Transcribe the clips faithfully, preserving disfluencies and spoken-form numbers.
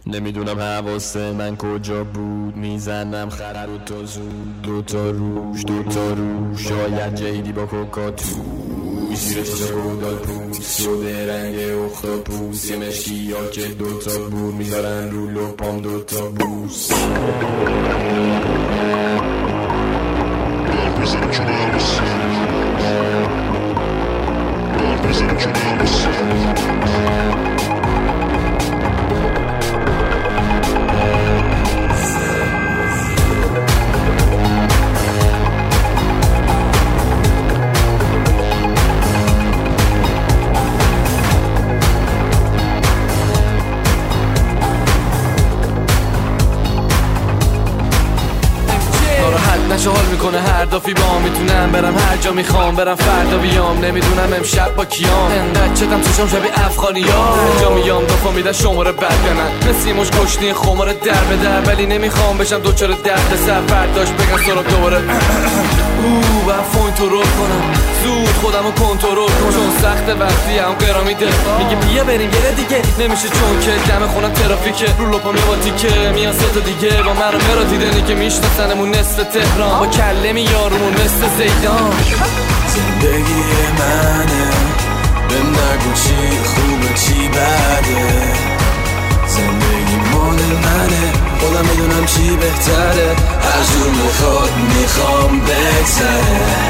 نمیدونم حواسه من کجا بود، میزنم خرر و تا زود دوتا روش دوتا روش شاید جیدی با کوکاتو زیرش جودال پوست شده رنگ اختاپوس یه مشکی ها که دوتا بور میذارن رو لپام دوتا بوس بزن چونه همسی بزن چونه همسی نشه حال میکنه هر دافی با میتونم برم هر جا میخوام برم فردا بیام نمیدونم امشب با کیام انقدر چتم چشم شبیه افغانی ها هر جا میام دفا میدن شماره بد به من مثل مش کشتی خمار در به در ولی نمیخوام بشم دوچار درد سر برداشت بگن سراب دوباره اوه باید فون تو رو کنم زود خودمو کنترل کنم چون سخت وقتی هم قرا میده میگه بیا بریم یه دیگه نمیشه چون که دم خونم ترافیکه رو لپام یه تیکه میان سه تا دیگه با من رو مرا دیدنی که میشناسنمون نصف تهران با کله میارمون مثل زیدان زندگی منه بهم نگو چی خوبه چی بده زندگی مال منه خودم میدونم چی بهتره هر جور میخواد میخوام بگذره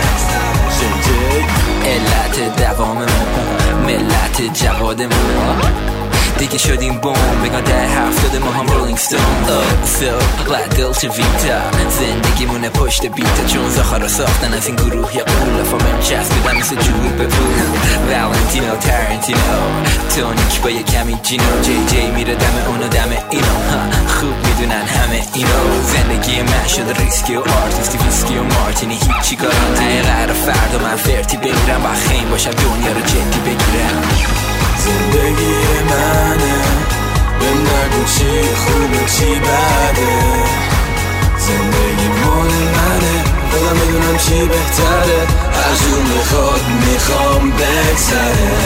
علت دوام ما ملت جواد ما دیگه شدیم بوم بگن ده هفتاد ما هم رولینگ ستون فیل لا دلچه ویتا زندگیمونه پشت بیتا چون زخار رو ساختن از این گروه یا قول فامن چسبیدن مثل جور به بود والنتینو تارنتینو تونیک با یه کمی جینو جی جی میره دم اونو دم اینو خوب میدونن همه اینو زندگی من شد ریسکی و آرتیستی ویسکی و مارتینی هیچی کارم نه قرار فردا من فرتی بگیرم با خیم باشم دنیا رو جدی بگیرم زندگی منه بهم نگو چی خوبه چی بده زندگی مال منه خودم میدونم چی بهتره هر جور میخواد میخوام بگذره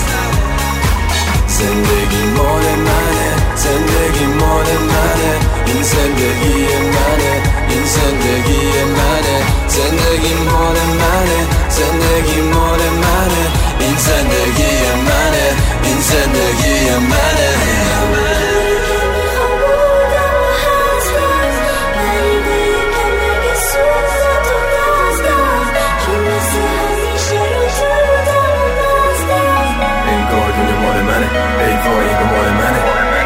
زندگی مال منه زندگی مال منه این زندگی منه این زندگی منه زندگی مال منه زندگی مال منه این زندگی منه این زندگی منه انگار دونه مال منه ای وای انگار مال منه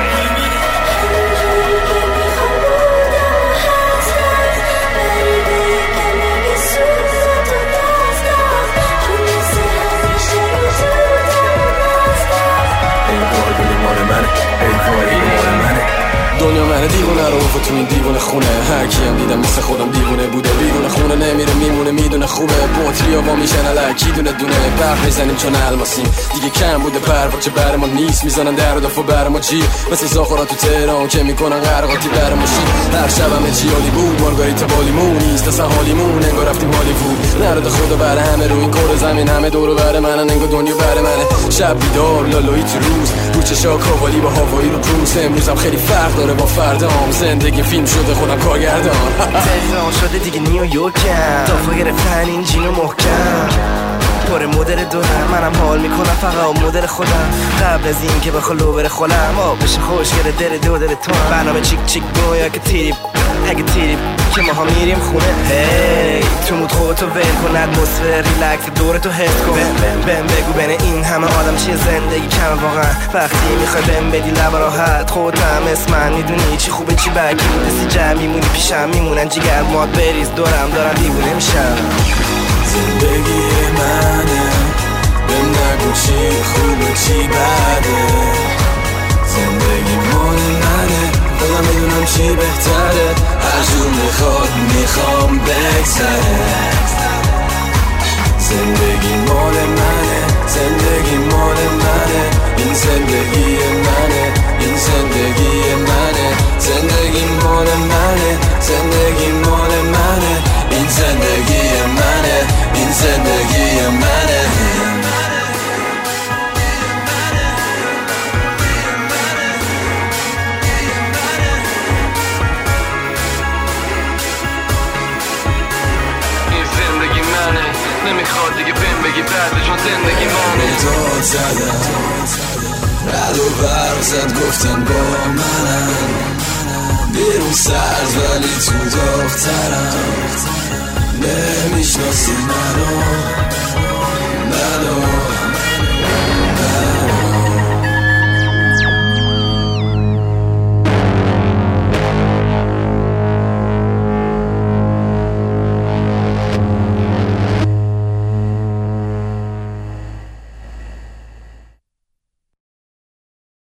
دنیا منه دیوونه رو و تو این دیوونه خونه هر کیم دیدم مثل خودم دیوونه بوده بیرون خونه نمیره میمونه میدونه خوبه بطری ها میشن الکی دونه دونه برق میزنیم چون الماسیم دیگه کم بوده پرواچه بر ما نیست میزنن در و دفع بر ما جی مثل زاخورا تو تهران که میکنن غرقاتی بر ما شی هر شب همه چی عالی بود مارگاریتا بالیمون نیست اصلا حالیمون انگار رفتیم هالیوود نرد خدا بر همه رو این کره زمین همه دور و بر منن انگار دنیا بر منه شب بیدار لالایی تو روز رو چشا کاوالی با هوایی رو کروز امروزم خیلی فرق داره با فردام زندگی فیلم شده خودم کارگردان تهران شده دیگه نیویورکم دافا گرفتن این جینو محکم پر مدل دورم منم حال میکنم فقط مدل خودم قبل از این که بخواه لو بره خولم آب بشه خوشگره دل دو دل تو هم برنامه چیک چیک گویا که تیریب اگه تیریب که ما ها میریم خونه هی تو مود خودتو ول کن اتمسفر ریلکس دورتو حس کن بم بم بگو بین این همه آدم چیه زندگی کمه واقعا وقتی میخوای بهم بدی لب راحت خودم اسم من میدونی چی خوبه چی بگی دستی جمع میمونی پیشم میمونن جیگر ماد بریز دورم دارم دیوونه میشم زندگی منه بهم نگو چی خوبه چی بده زندگی مال منه خودم میدونم چی بهتره هر جور میخواد میخوام بگذره زندگی مال منه زندگی مال منه این زندگی منه این زندگی منه زندگی مال منه زندگی مال منه این زندگی منه این زندگی منه نمیخواد دیگه بهم بگی بعد چون زندگی ما داد زدن رد و برق زد گفتن با منم بیرون سرد ولی تو داغ‌ترم نمیشناسی منو منو